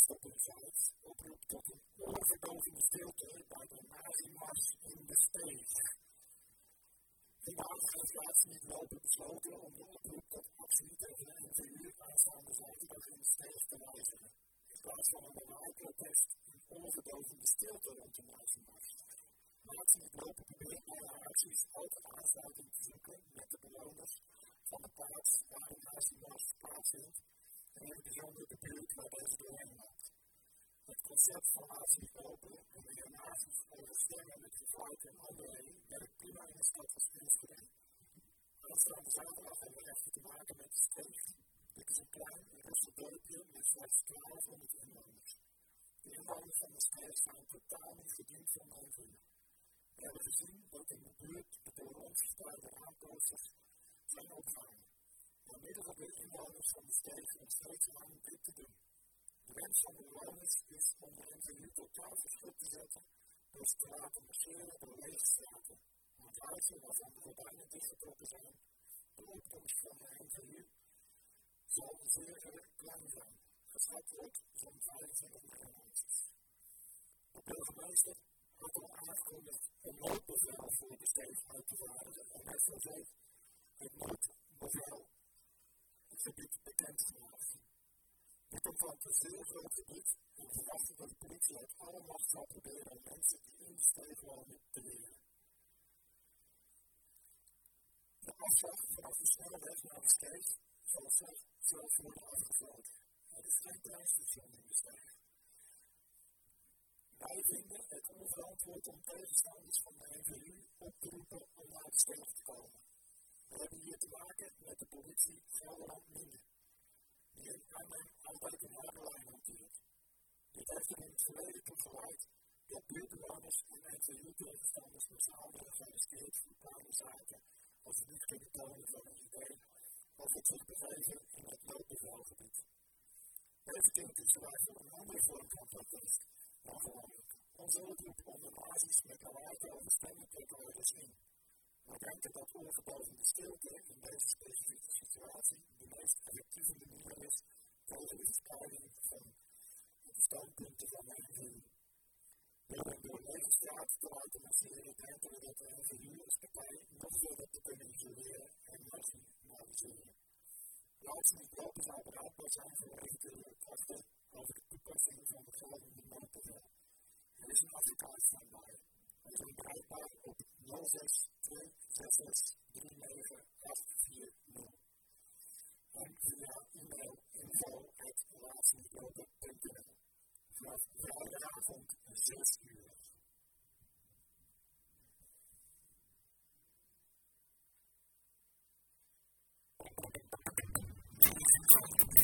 stoppenfeit oproept tot een oorverdovende stilte bij de nazi-mars in de steeg. De organisatie niet lopen besloten om de oproep tot actie tegen de NVU aanstaande zaterdag in de steeg te wijzigen. In plaats van een lawaai-protest een oorverdovende stilte rond de nazi-mars. Nazi niet lopen probeert bij haar acties altijd aansluiting te zoeken met de bewoners van de plaats waar de nazi-mars plaatsvindt en in het bijzonder de buurt waar deze doorheen loopt. Het concept van nazi niet lopen en wanneer nazi's overstemmen met gefluit en anderen werkt prima in de stad als Enschede. Aanstaande zaterdag hebben we echter te maken met de steeg. Dit is een klein, rustig dorpje met slechts 1200 inwoners. De inwoners van de steeg staan totaal niet verdiend van de NVU. We hebben gezien dat in de buurt de door ons verspreide aanposters zijn opgehangen. Maar midden van de inwoners van de steeg om steeds lang dit te doen. De wens van de bewoners is om de NVU totaal verschut te zetten door ze te laten marcheren door lege straten. Om het huizen waarvan de gordijnen dichtgetrokken zijn, de opkomst van de NVU zal zeer klein zijn. Geschat wordt zo'n 25 medemensen. De burgemeester had al aangekondigd een noodbevel voor de steeg uit te vaardigen en heeft gezegd het noodbevel het gebied bekend gemaakt. Dit omvat een zeer groot gebied en verwachten dat de politie uit alle macht zal proberen om mensen die in de steeg wonen te leren. De afslag vanaf de snelweg naar de steeg zal zelfs worden afgesloten. Er is geen treinstation in de steeg. Wij vinden het onverantwoord om tegenstanders van de NVU op te roepen om naar de steeg te komen. We hebben hier te maken met de politie Gelderland-Minden, die in Arnhem altijd een harde lijn hanteert. Dit heeft er in het verleden toe geleid dat buurtbewoners en NVU-tegenstanders massaal werden gearresteerd voor kleine zaken als het niet kunnen tonen van een idee of het zich begeven in het noodbevelgebied. Deze kinderen voor een andere vorm van protest dan gewoonlijk. Onze oproep om de nazi's met lawaai te overstemmen trekken wij dus in. We denken dat oorverdovende stilte in deze specifieke situatie de meest effectieve manier is tegen de verspreiding van de standpunten van de NVU. Door door deze straat te laten marcheren denken we dat de NVU als partij nog verder te kunnen isoleren en marginaliseren. Laatst niet lopen zou bereikbaar zijn voor eventuele klachten over de toepassing van het geldige noodbevel. Er is een Afrikaans standby. We zijn bereikbaar op 06 266 39840 en via e-mail info@laatstnietlopen.nl. Vanaf vrijdagavond 6 uur.